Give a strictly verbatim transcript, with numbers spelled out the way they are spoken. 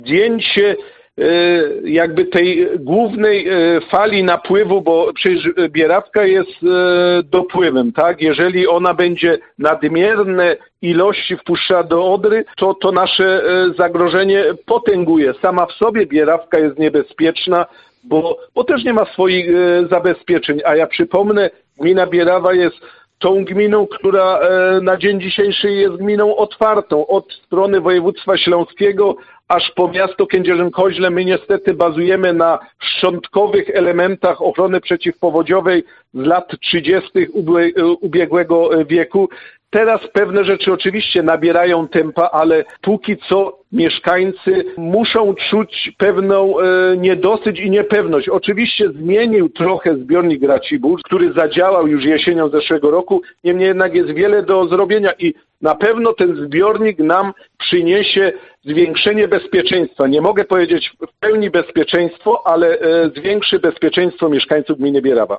zdjęcie jakby tej głównej fali napływu, bo przecież Bierawka jest dopływem, tak? Jeżeli ona będzie nadmierne ilości wpuszczała do Odry, to to nasze zagrożenie potęguje. Sama w sobie Bierawka jest niebezpieczna, bo, bo też nie ma swoich zabezpieczeń, a ja przypomnę, gmina Bierawa jest tą gminą, która na dzień dzisiejszy jest gminą otwartą. Od strony województwa śląskiego aż po miasto Kędzierzyn-Koźle my niestety bazujemy na szczątkowych elementach ochrony przeciwpowodziowej z lat trzydziestych ubiegłego wieku. Teraz pewne rzeczy oczywiście nabierają tempa, ale póki co mieszkańcy muszą czuć pewną e, niedosyć i niepewność. Oczywiście zmienił trochę zbiornik Racibórz, który zadziałał już jesienią zeszłego roku, niemniej jednak jest wiele do zrobienia i na pewno ten zbiornik nam przyniesie zwiększenie bezpieczeństwa. Nie mogę powiedzieć w pełni bezpieczeństwo, ale e, zwiększy bezpieczeństwo mieszkańców gminy Bierawa.